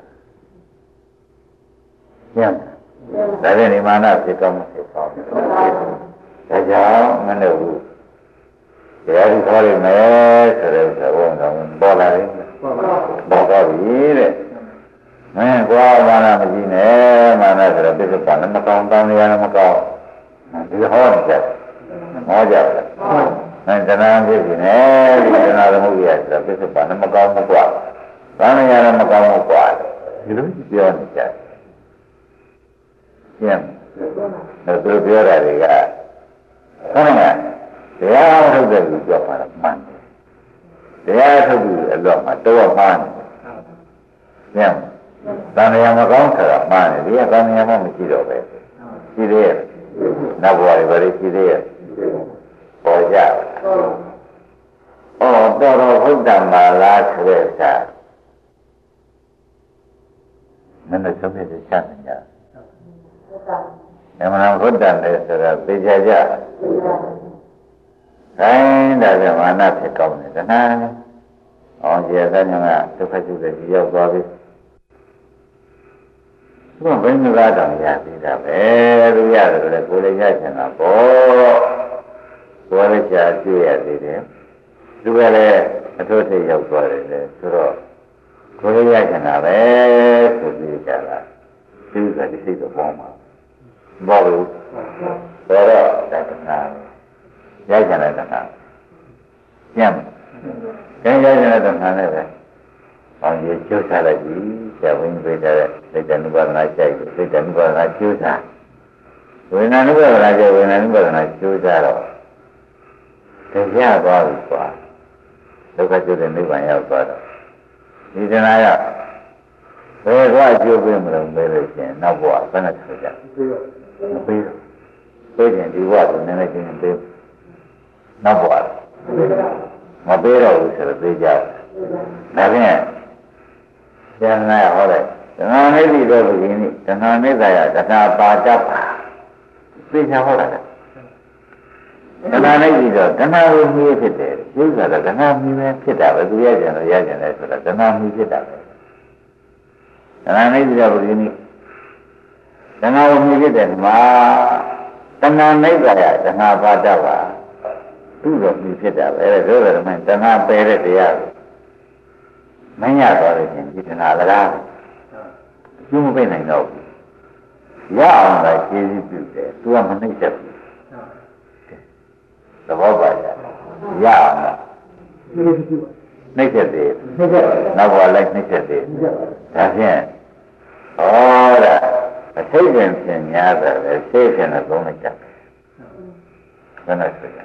ညံဒါလည်းဒီမာနဖြစ်ကောင်းမဖြစ်ကောင်းဒါကြောင့်မလို့ဘူးတရားကြီးခေါ်ရမယ်ဆိုတဲ့သဘောတော့ပေါ်လာတယ်ပေါ်တော့ပြီတဲ့မင်းကွာမာနမကြည့်နဲ့မာနဆိုတော့ပြစ္ဆုတ်ကလည်းမကောင်းတန်ရလည်းမကောင်းဒီဟောနေတယ်ဟောကြတယ်အဲတဏှာဖြစ်နေတယ်ဒီတဏှာသမုဒ္ဒရာဆိုတော့ပြစ္ဆုတ်ကလည်းမကောင်းဘူးကွာတန်ရလည်းမကောင်းဘူးကွာဒီလိုပြောနေကြတယ်ကျင်းတော့သူပြောတာတွေကဟုတ်လားတရားထုတ်တဲ့လူပြောပါတော့မှန်တယ်တရားထုတ်ပြီးအလောမှာတော့မှန်တယ်ညံတန်ရမကောင်းဆိုတာမှန်တယ်ဒီကတန်ရမမရှိတော့ပဲရှိသေးရဲ့နောက်ဘဝတွေဘာတွေရှိသေးရဲ့ပေါ်ကြဩတော်တော်ဟုတ်တယ်မလားဆိုတဲ့အခါနည်းနည်းဆုံးဖြတ်ချက်နေကြအမှန်ဟုတ်တယ်လေဆိုတော့သိကြကြခိုင်းတာကမာနဖြစ်ကောင်းတယ်တဏှာအောင်ကျေတဲ့ညကဒုက္ခကျတဲ့ရောက်သွားပြီသူကဘယ်နှကားတောင်ရသေးတာပဲသူရတယ်လေကိုယ်လည်းရချင်တာပေါ့ကိုယ်လည်းကြာကြည့်ရသေးတယ်သူကလည်းအထွတ်ထိပ်ရောက်သွားတယ်လေဆိုတော့ကိုယ်လည်းရချင်တာပဲဆိုပြီးကြတာသူကဒီစိတ်တော့ပေါ်မှာမဟုတ်ဘူးဆိုတော့တဏှာရကြတဲ့တဏှာညံ့ကျန်ရကြတဲ့တဏှာနဲ့ပဲအောင်ရကျိုးစားလိုက်ပြီဆရာဝန်ပေးတဲ့စိတ်တ ानु ပါဒနာကြိုက်စိတ်တ ानु ပါဒနာကျိုးစားဝေဒနာ ानु ပါဒနာကြိုက်ဝေဒနာ ानु ပါဒနာကျိုးစားတော့တရားသွားပြီကွာဒုက္ခကျတဲ့နိဗ္ဗာန်ရောက်သွားတော့ဒီတဏှာကဘယ်ကအကျိုးပေးမလို့မေးလို့ရှိရင်နောက်ဘဝဘယ်နဲ့ဆက်ကြမပေးတော့ပေးရင်ဒီဘဝကိုနည်းနည်းချင်းပေးနောက်ဘဝမပေးတော့ဘူးဆိုတော့ပေးကြတယ်ဒါဖြင့်ဉာဏ်နဲ့ဟောတယ်တဏှာနိတိတော့ဘုရင်နိတဏှာနိစ္စယတဏှာပါတတ်ပါသိချင်ဟောတာတဏှာနိတိတော့တဏှာကိုမြည်ဖြစ်တယ်ရုပ်ကတော့တဏှာမြည်ပဲဖြစ်တာပဲသူရကြတယ်ရကြတယ်ဆိုတော့တဏှာမြည်ဖြစ်တာပဲတဏှာနိတိတော့ဘုရင်နိတဏှာကိုမြည်ဖြစ်တယ်မှာတဏှာနိစ္စယတဏှာပါတတ်ပါသူ့တော့မြည်ဖြစ်တာပဲဒါဆိုတော့တဏှာပယ်တဲ့တရားကိုမရတော့လို့ရှင်ဒီတဏှာလကားကျုံးမပိတ်နိုင်တော့ဘူးရအောင်လည်းကျေးဇူးပြုတယ်သူကမနှိမ့်ချက်ဘူးသဘောပါကြရအောင်လားနှိမ့်ချက်သေးနောက်ဘဝလိုက်နှိမ့်ချက်သေးဒါဖြင့်ဟောတာအထိတ်ပင်ဖြင့်များတယ်လေစိတ်ဖြင့်လည်းသုံးလိုက်ကြတယ်ဘယ်နဲ့ဆိုကြ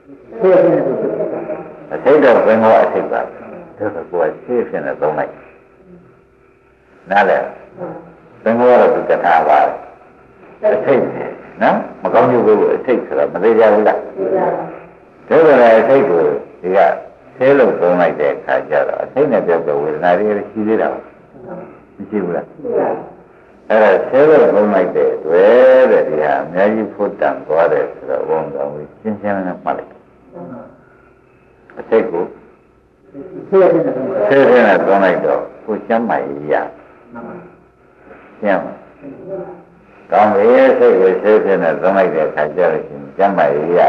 အထိတ်တော့ဘယ်မှာအထိတ်ပါဒါဆိုကိုယ်စိတ်ဖြင့်လည်းသုံးလိုက်နားလဲသင်္ဘောရတုကထာပါအထိတ်နော်မကောင်းကျိုးကိုအထိတ်ဆိုတော့မသေးကြဘူးလားဒါဆိုလည်းအထိတ်ကိုဒီကဆဲလို့သုံးလိုက်တဲ့အခါကျတော့အထိတ်နဲ့ပြောတဲ့ဝေဒနာတွေရှိသေးတာမရှိဘူးလားအဲ့ဒါဆဲလို့သုံးလိုက်တဲ့တွေ့တဲ့ဒီဟာအများကြီးဖို့တန်သွားတယ်ဆိုတော့ဘုံတော်ကိုရှင်းရှင်းလင်းလင်းမှတ်လိုက်အထိတ်ကိုဆဲဆဲနဲ့သုံးလိုက်တော့ကိုကျမ်းမာရေးရကျမ်းကောင်းပြီစိတ်ကိုဆဲဆဲနဲ့သုံးလိုက်တဲ့အခါကျတော့ရှင်ကျမ်းမာရေးရ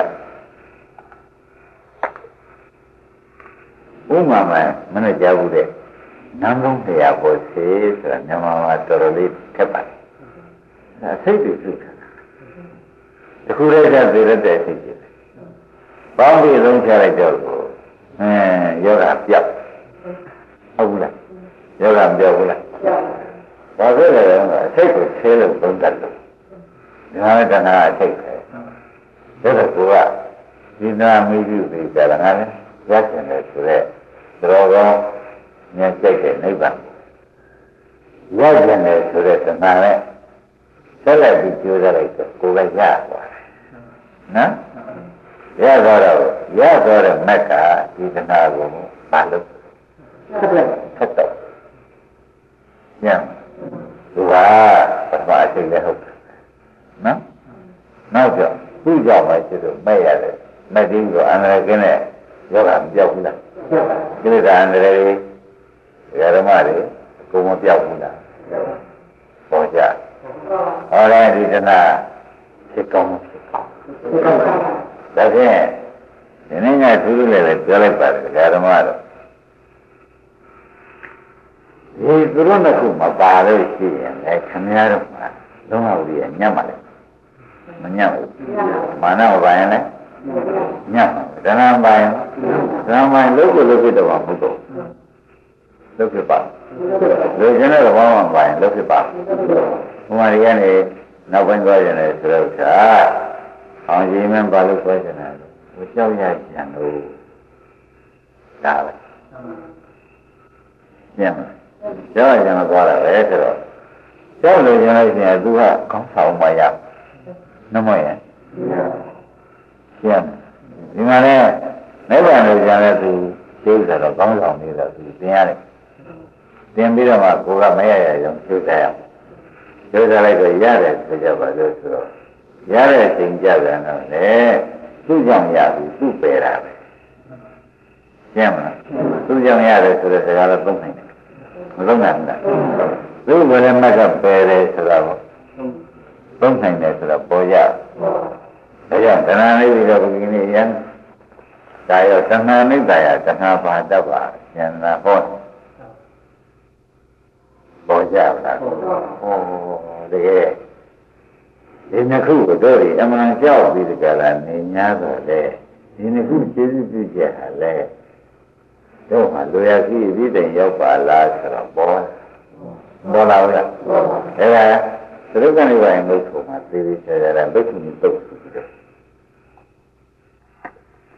ဥမာမှမနဲ့ကြားဘူးတဲ့နန်းလုံးတရားပေါ်စေဆိုတာမြန်မာမှာတော်တော်လေးထက်ပါတယ်အဲစိတ်တွေစုတာတခုတည်းကသိရတဲ့စိတ်တွေပေါင်းပြီးလုံးချလိုက်တော့အဲယောဂပြောက်ဟုတ်ဘူးလားယောဂပြောက်ဘူးလားဘာဖြစ်လဲအစိတ်ကိုဆဲလို့သုံးတတ်လို့ဒါနဲ့တဏှာအစိတ်ပဲဒါတော့ကိုကဒီနာမိပြုပြီးကြတာငါလည်းရကျင်တယ်ဆိုတော့တော်ကောင်းဉာဏ်စိတ်တဲ့နိဗ္ဗာန်ရကျင်တယ်ဆိုတဲ့တဏှာနဲ့ဆက်လက်ပြီးကြိုးစားလိုက်တော့ကိုယ်ကရသွားတယ်နော်ရသွားတော့ရသွားတဲ့မက်ကဒီတဏှာကိုပါလို့ဆက်လက်ဆက်တော့ညံသူကပထမအချိန်လည်းဟုတ်နော်နောက်ကျသူ့ကြောင့်ပဲကျတော့မဲ့ရတယ်မဲ့ဒီကိုအန္တရာယ်ကင်းတဲ့ယောဂမပြောက်ဘူးလားကိလေသာအန္တရာယ်တွေဓမ္မတွေကိုမပြောက်ဘူးလားပေါ်ကြဟောတယ်ဒီတနာဖြစ်ကောင်းဖြစ်ကောင်းဒါဖြင့်ဒီနေ့ကသူတို့လည်းပြောလိုက်ပါတယ်ဓမ္မတော့ဒီသူတို့ကခုမပါလို့ရှိရင်လည်းခင်ဗျားတို့ကလုံးဝကြီးညံ့ပါလေမညံ့ဘူးမာနမပါရင်လည်းညံ့ဒနာပါရင်ဒနာပါရင်လုတ်ကိုလုတ်ဖြစ်တော့မှာမဟုတ်တော့လုတ်ဖြစ်ပါလူကျင်တဲ့ဘောင်းမှာပါရင်လုတ်ဖြစ်ပါဘုရားကြီးကနေနောက်ပိုင်းသွားကြတယ်ဆိုတော့သာအောင်ကြီးမင်းပါလို့ပြောကြတယ်ဘုကြောက်ရကြံလို့ဒါပဲညံ့ကျောင်းကျန်သွားတာပဲဆိုတော့ကျောင်းလို့ကျန်လို့ရှိရင်သူကကောင်းဆောင်မှရနှမရဲ့ကျန်ဒီမှာလည်းနိဗ္ဗာန်လို့ကျန်တဲ့သူသိဆိုတော့ကောင်းဆောင်နေတော့သူသင်ရတယ်သင်ပြီးတော့မှကိုကမရရအောင်သိကြရအောင်သိကြလိုက်တော့ရတယ်ဆိုကြပါလို့ဆိုတော့ရတဲ့အချိန်ကြပြန်တော့လေသူ့ကြောင့်ရပြီသူ့ပယ်တာပဲကျန်မလားသူ့ကြောင့်ရတယ်ဆိုတဲ့စကားတော့သုံးနိုင်တယ်မလုံးနိုင်ဘူးလားသူ့ဘယ်နဲ့မှကပယ်တယ်ဆိုတော့သုံးနိုင်တယ်ဆိုတော့ပေါ်ရဒါကြောင့်တဏှာနိဗ္ဗာန်ကိုဒီနေ့ရန်ဒါရောတဏှာနိဗ္ဗာန်ရတဏှာပါတတ်ပါဉာဏ်နာဟောပေါ်ကြလားဟောတကယ်ဒီနှစ်ခုတို့ရအမှန်ကြောက်ပြီးဒီကလာနေ냐တော့လေဒီနှစ်ခုကျေးဇူးပြုချက်ဟာလေတို့မှာလူရရှိပြီးတိုင်ရောက်ပါလားဆိုတော့ပေါ်ပေါ်လာဘူးလားအဲ့ဒါသရုပ်ကနေပါရင်လို့ဆိုမှသေသေးချာချာဘိက္ခုနီပုတ်ဆိုပြီးတော့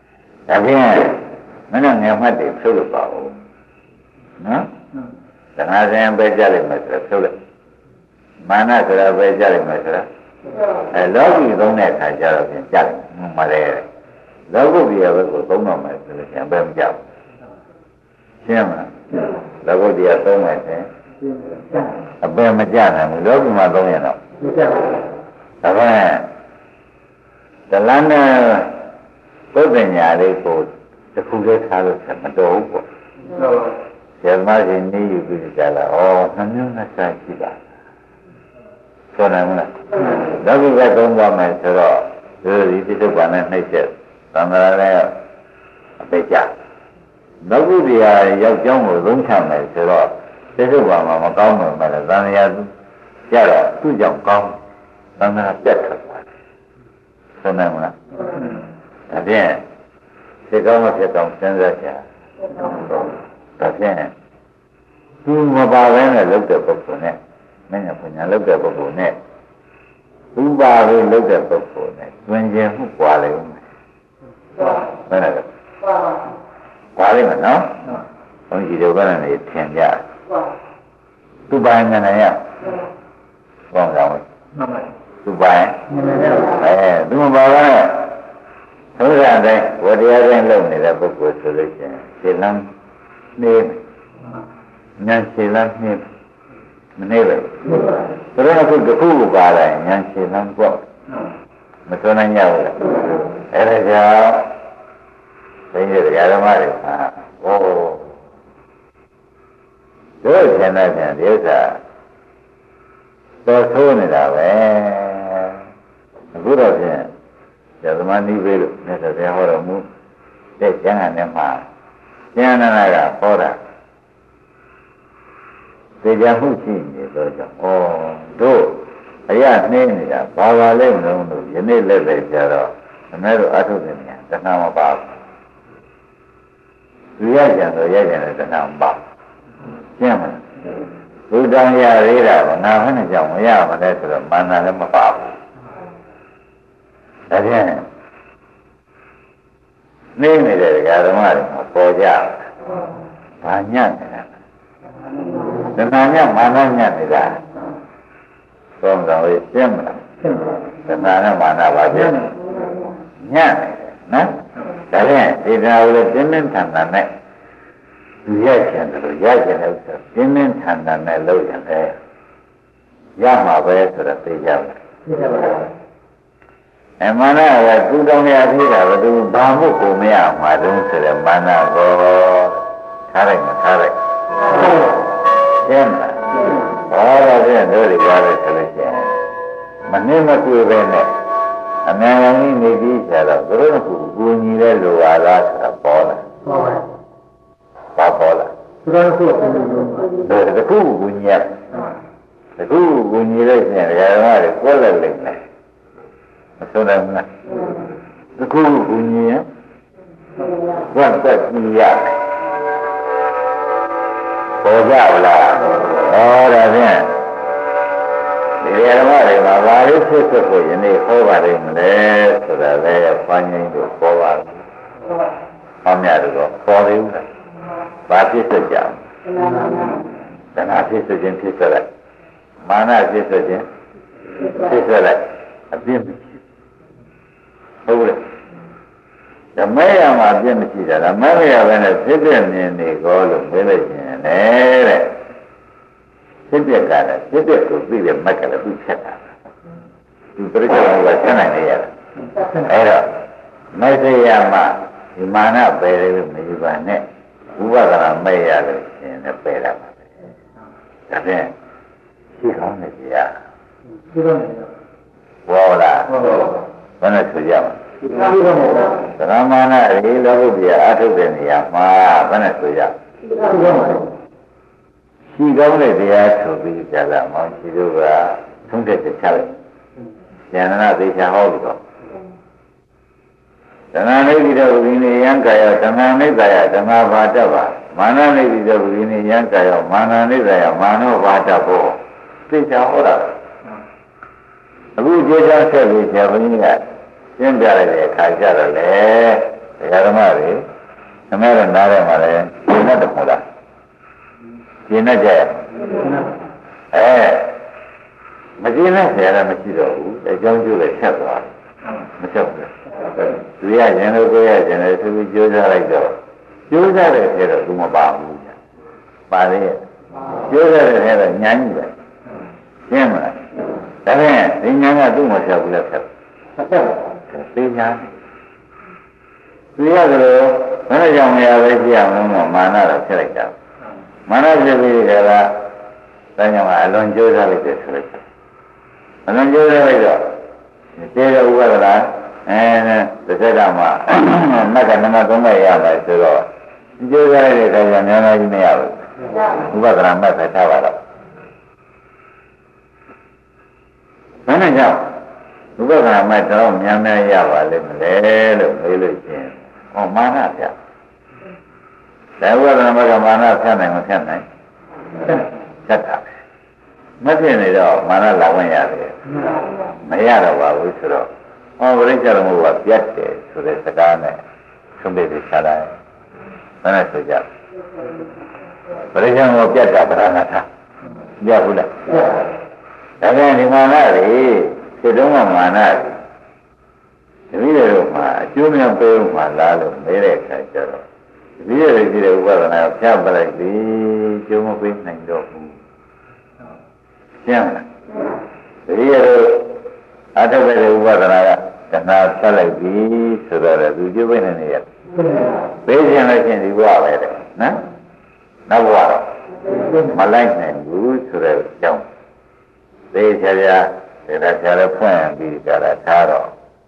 ဒါဖြင့်မင်းတို့ငယ်မှတ်တွေဖြုတ်လို့ပါဘူးနော်သံဃာရှင်ပဲကြလိမ့်မယ်ဆိုတော့ဖြုတ်လိုက်မာနဆိုတာပဲကြလိမ့်မယ်ဆိုတော့အဲလောကီသုံးတဲ့အခါကျတော့ပြန်ကြလိမ့်မယ်မလဲလောကုတ္တရာဘက်ကိုသုံးတော့မယ်ဆိုလို့ပြန်ပဲမကြောက်ရှင်းမလားလောကုတ္တရာသုံးမယ်ဆိုရင်အပယ်မကြနိုင်ဘူးလောကီမှာသုံးရင်တော့မကြဘူးဒါပေမဲ့တလန်းနဲ့ပုဒ်ပညာလေးကိုတစ်ခုလေးထားလို့ဆက်မတော်ဘူးပေါ့ဆရာမကြီးနေယူပြီးကြလားဩနှမျိုးနဲ့ဆိုင်ရှိပါဆိုနိုင်မလားလောကီကသုံးသွားမယ်ဆိုတော့ဒီဒီပြစ္ဆုတ်ပါနဲ့နှိမ့်ချက်သံဃာလည်းအပေကြလောကုတ္တရာရောက်ကြောင်းကိုသုံးချမယ်ဆိုတော့ပြစ္ဆုတ်ပါမှာမကောင်းမှမလားသံဃာကြတော့သူ့ကြောင့်ကောင်းသံဃာပြတ်ထွက်သွားတယ်ဆိုနိုင်မလားဒါဖြင့်ဒီကောင်းမဖြစ်တော့စဉ်းစားကြဒါဖြင့်သူမပါဘဲနဲ့လုပ်တဲ့ပုဂ္ဂိုလ်နဲ့မင်းကပညာလုပ်တဲ့ပုဂ္ဂိုလ်နဲ့ဥပါဝေလုပ်တဲ့ပုဂ္ဂိုလ်နဲ့တွင်ကျင်မှုပွာလိမ့်မယ်ဘယ်နဲ့လဲပွာလိမ့်မယ်နော်ဘုန်းကြီးတို့ကလည်းထင်ကြသူပိုင်နေရဘောင်းတော်သူပိုင်အဲသူမပါဘဲနဲ့ဘုရားတဲ့ဝတရားတိုင်းလုပ်နေတဲ့ပုဂ္ဂိုလ်ဆိုလို့ရှိရင်ခြေလမ်းနေညာခြေလမ်းနေမနေပဲသူတို့ကတစ်ခုခုပါလိုက်ညာခြေလမ်းပေါ့မစွမ်းနိုင်ရဘူးအဲဒါကြောင့်ဘိညာတရားဓမ္မတွေဟာဟောတို့ကျန်တဲ့ပြန်ဒီဥစ္စာတော်ဆိုးနေတာပဲအခုတော့ဖြင့်ဇာသမဏိဘေလို့မြတ်စွာဘုရားဟောတော်မူတဲ့ကျမ်းဂန်ထဲမှာကျမ်းနာကဟောတာသိကြမှုရှိနေတော့ကြောင့်ဩတို့အရာနှင်းနေတာဘာပါလဲမလို့လို့ယနေ့လက်ပဲကြတော့အမဲတို့အထုပ်နေတယ်တဏှာမပါဘူးရကြံတော့ရကြံတယ်တဏှာမပါရှင်းမလားဘုဒ္ဓံရရေးတာကငါဟဲ့နဲ့ကြောင့်မရမလဲဆိုတော့မာနလည်းမပါဘူးဒါဖြင့်နေနေတဲ့ဓမ္မတွေမှာပေါ်ကြဘာညံ့နေတာတဏှာညမာနညနေတာသုံးတော်ရေးရှင်းမလားတဏှာနဲ့မာနပါပြညနေတယ်နော်ဒါဖြင့်ဒီတရားကိုလည်းပြင်းပြင်းထန်ထန်နဲ့သူရကျင်တယ်လို့ရကျင်တယ်ဆိုပြင်းပြင်းထန်ထန်နဲ့လုပ်ရင်လည်းရမှာပဲဆိုတော့သိကြပါသိကြပါအမာနကသူတောင်းရသေးတာဘယ်သူဘာမှုကိုမရမှာတုံးဆိုတဲ့မာနကိုထားလိုက်မထားလိုက်ရှင်းလားဟောတော့ဖြင့်တို့ဒီကားလို့ဆိုလို့ရှိရင်မနှင်းမကွေပဲနဲ့အများကြီးနေပြီးကြတော့ဘုရားကကိုညီတဲ့လူပါလားဆိုတာပေါ်လာပေါ်ပါဘာပေါ်လာဘုရားကတခုကိုညီရတခုကိုညီလိုက်ရင်ဓမ္မတွေကိုလက်လိုက်မယ်မဆိုနိုင်ဘူးလားတခုကိုညီရဝတ်သက်ညီရပေါ်ကြလားဟောဒါဖြင့်ဒီဓမ္မတွေမှာဘာလို့ဖြစ်ဖြစ်ကိုယနေ့ဟောပါလိမ့်မလဲဆိုတာလည်းဘန်းကြီးတို့ပေါ်ပါဘူး။ဟောမြတ်တို့ပေါ်သေးဘူးလား။ဘာဖြစ်ဖြစ်ကြ။တဏှာဖြစ်ဖြစ်ခြင်းဖြစ်ဆက်လိုက်။မာနဖြစ်ဖြစ်ခြင်းဖြစ်ဆက်လိုက်။အပြစ်မရှိ။ဟုတ်လေ။ဓမ္မရမှာအပြစ်မရှိတာဓမ္မရပဲနဲ့ဖြစ်ဖြစ်မြင်နေကောလို့ပြောလိုက်ရင်လည်းတဲ့။ဖြစ်ပြကလည်းဖြစ်ပြကိုသိတဲ့မက်ကလည်းသူဖြတ်တာသူပြိဿဘုရားဆက်နိုင်နေရတယ်အဲ့တော့မက်ဆေရမှာဒီမာနပယ်လို့မယူပါနဲ့ဥပဒနာမဲ့ရလို့ရှင်လည်းပယ်ရပါပဲဒါဖြင့်ရှိကောင်းနေကြရရှိကောင်းနေဟောလားဘယ်နဲ့ဆိုကြမှာသရမဏရေလောကုတ္တရာအထုတ်တဲ့နေရာမှာဘယ်နဲ့ဆိုကြရှိကောင်းတဲ့တရားဆိုပြီးကြလာမောင်ရှိတို့ကသုံးတဲ့ချလိုက်ဉာဏနာသေချာဟောပြီးတော့တဏှာနေပြီးတော့ဘုရင်ယံကာယတဏှာနေကာယတဏှာဘာတတ်ပါမာနနေပြီးတော့ဘုရင်ယံကာယမာနနေကာယမာနောဘာတတ်ဖို့သေချာဟောတာအခုကျေချာဆက်ပြီးဆရာဘုန်းကြီးကရှင်းပြလိုက်တဲ့အခါကျတော့လေတရားဓမ္မတွေအမဲရနားထဲမှာလည်းရှင်းတတ်တယ်လားရှင်းတတ်ကြအဲမရှင်းတဲ့ဆရာလည်းမရှိတော့ဘူးအကြောင်းကျိုးလည်းဖြတ်သွားမချက်ဘူးသူရရင်လို့ကိုရရင်လည်းသူကြိုးစားလိုက်တော့ကြိုးစားတဲ့ထဲတော့သူမပါဘူးပါလေကျိုးစားတဲ့ထဲတော့ညာကြီးပဲရှင်းမလားဒါဖြင့်ဒီညာကသူ့မဖြတ်ဘူးလားဖြတ်သိညာသူရတယ်လို့မနဲ့ကြောင့်မရပဲကြည့်အောင်လို့မာနတော့ဖြစ်လိုက်တာမာနဖြစ်ပြီးကြတာဒါကြောင့်အလွန်ကြိုးစားလိုက်တယ်ဆိုလိုက်အလွန်ကြိုးစားလိုက်တော့တေရဥပဒနာအဲတစ်စက်ကမှမက်ကနမသုံးမဲ့ရပါဆိုတော့ကြိုးစားလိုက်တဲ့အခါကျများများကြီးမရဘူးဥပဒနာမက်ပဲထားပါတော့ဘယ်နဲ့ကြောင့်ဥပဒနာမက်တော့များများရပါလိမ့်မလဲလို့မေးလို့ရှိရင်ဟောမာနပြဒါဥပဒနာမက်ကမာနဖြတ်နိုင်မဖြတ်နိုင်ဖြတ်တာပဲမဖြစ်နေတော့မာနလာဝင်ရတယ်မရတော့ပါဘူးဆိုတော့ဟောပရိစ္ဆေသမုပ္ပါပြတ်တယ်ဆိုတဲ့စကားနဲ့သုံးပြပြီးခြားလိုက်ဘယ်နဲ့ဆိုကြပရိစ္ဆေသမုပ္ပါပြတ်တာပရဏထာပြတ်ဘူးလားဒါပြန်ဒီမာနတွေစိတ်တုံးကမာနတွေတပည့်တော်မှာအကျိုးများပေးမှလားလို့မေးတဲ့အခါကျတော့တပည့်တော်ရှိတဲ့ဥပဒနာကိုဖြတ်ပလိုက်ပြီကျိုးမပေးနိုင်တော့ဘူးရှင်းလားတပည့်တော်အထုတ်တဲ့ဥပဒနာကတဏှာဖြတ်လိုက်ပြီဆိုတော့သူကျိုးပေးနေနေရပေးခြင်းလို့ရှိရင်ဒီဘဝပဲတဲ့နော်နောက်ဘဝတော့မလိုက်နိုင်ဘူးဆိုတဲ့အကြောင်းသေချာချာဒါချာလည်းဖွင့်ပြီးကြတာထားတော့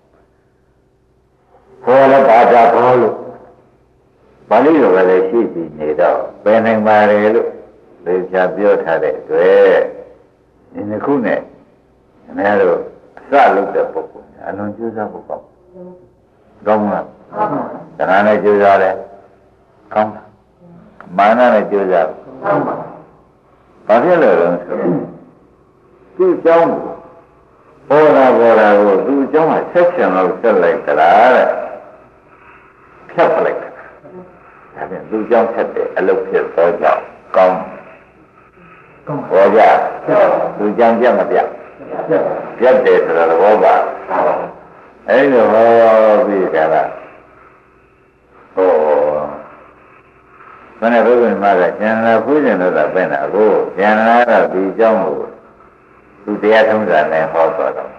ခေါ်လည်းပါတာခေါ်လို့ပါဠိလိုပဲလည်းရှိရှိနေတော့ပယ်နိုင်ပါလေလို့သေချာပြောထားတဲ့အတွက်ဒီနှစ်ခုနဲ့အများတို့အစလုပ်တဲ့ပုဂ္ဂိုလ်အလွန်ကျိုးစားဖို့ကောင်းကောင်းလားတဏှာနဲ့ကျိုးစားတယ်ကောင်းမာနနဲ့ကျိုးစားကောင်းပါဘာဖြစ်လဲတော့ဆိုသူ့เจ้าဘောရာဘောရာကိုသူ့เจ้าကဆက်ချင်လို့ဆက်လိုက်ကြလားတဲ့ဖြတ်ပလိုက်တာဒါပြန်သူ့เจ้าဆက်တဲ့အလုပ်ဖြစ်တော့ကြောင့်ကောင်းဘောကြသူ့เจ้าပြတ်မပြတ်ပြတ်တယ်ဆိုတော့ဘောပါအဲ့လိုဟောပြီးကြတာဟောဘယ်နဲ့ဘုရားမှာကကျန်လာဖူးကျင်တော့တာပဲနဲ့အခုကျန်လာတော့ဒီเจ้าကိုသူတရားထုံးတာနဲ့ဟောသွားတော့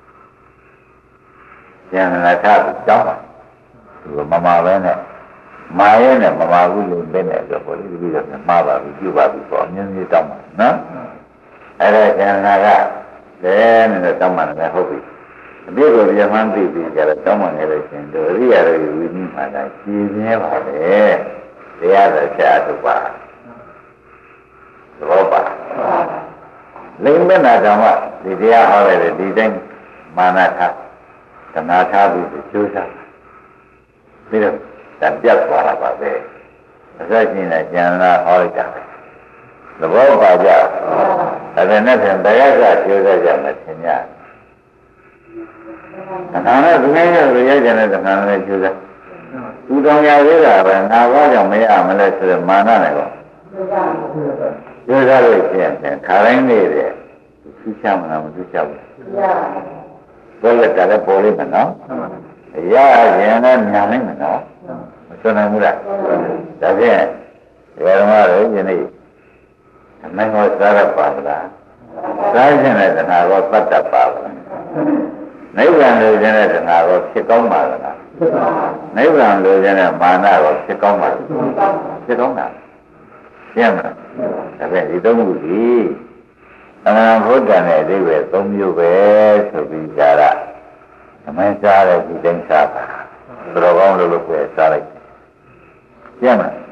ကျန်လာတာเจ้าသူမမပဲနဲ့မာရဲနဲ့မမဘူးလို့ပဲနဲ့ဆိုပေါ်ပြီးပြီးတော့မှားပါပြီပြုပါပြီပေါ့အမြင်ကြီးတောင်းပါနော်အဲ့ဒါကျန်လာကလည်းနဲ့တောင်းပါနဲ့ဟုတ်ပြီအပြည့်ကိုပြမှန်းသိပြီးကြတော့တောင်းပါနေလို့ရှင်တို့အရိယာတွေဝိနည်းမှာတိုင်းရှင်းမြဲပါလေတရားတော်ချာသူပါသဘောပါလိမ့်မဲ့နာတော်မှဒီတရားဟောရတယ်ဒီတိုင်းမာနထားတဏှာထားပြီးကျိုးစားပြီးတော့တပြတ်သွားတာပါပဲအစချင်းနဲ့ကျန်လာဟောလိုက်တာသဘောပါကြအဲ့ဒါနဲ့ပြန်တရားကကျိုးစားကြမယ်သင်ညာတဏှာနဲ့ဒီနေ့ရရကြတဲ့တဏှာနဲ့ကျိုးစားသူတော်ရသေးတာပဲငါဘာကြောင့်မရမလဲဆိုတော့မာနနဲ့ပေါ့ကျိုးစားလို့ရှိရင်ခါတိုင်းနေတယ်သူချမလားမသူချဘူးဘယ်လိုကြလဲပေါ်လိမ့်မယ်နော်ရရင်လည်းညာနိုင်မယ်နော်မစွမ်းနိုင်ဘူးလားဒါဖြင့်ဓမ္မတို့ယနေ့အမင်းကိုစားရပါလားစားခြင်းနဲ့တဏှာကိုသတ်တတ်ပါလားနိဗ္ဗာန်လိုချင်တဲ့တဏှာကိုဖြစ်ကောင်းပါလားနိဗ္ဗာန်လိုချင်တဲ့မာနကိုဖြစ်ကောင်းပါလားဖြစ်ကောင်းတာရှင်းမလားဒါဖြင့်ဒီသုံးခုဒီအမှန်ဘုဒ္ဓနဲ့အဓိပ္ပာယ်သုံးမျိုးပဲဆိုပြီးကြတာအမှန်စားတဲ့ဒီတိုင်းစားပါဘယ်တော့ကောင်းလို့လို့ပဲစားလိုက်ရှင်းမလား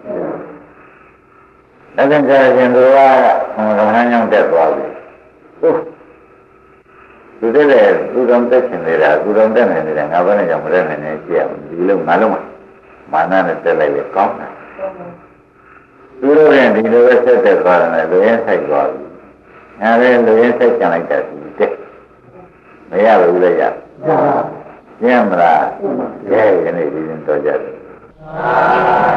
အဲ့ဒါကြရင်တို့ကဟိုကဟန်းကြောင့်တက်သွားပြီဟုတ်သူတည်းလေသူတော်တက်ချင်နေတာသူတော်တက်နေနေတာငါဘယ်နဲ့ကြောင့်မတက်နိုင်နေကြည့်အောင်ဒီလိုငါလုံးမာနနဲ့တက်လိုက်လေကောင်းတာသူတို့ကဒီလိုပဲဆက်တက်သွားတယ်လူရင်းဆိုင်သွားပြီငါလည်းလူရင်းဆိုင်ကြလိုက်တာဒီတက်မရဘူးလေရရရှင်းမလားကဲဒီနေ့ဒီရင်တော့ကြတယ်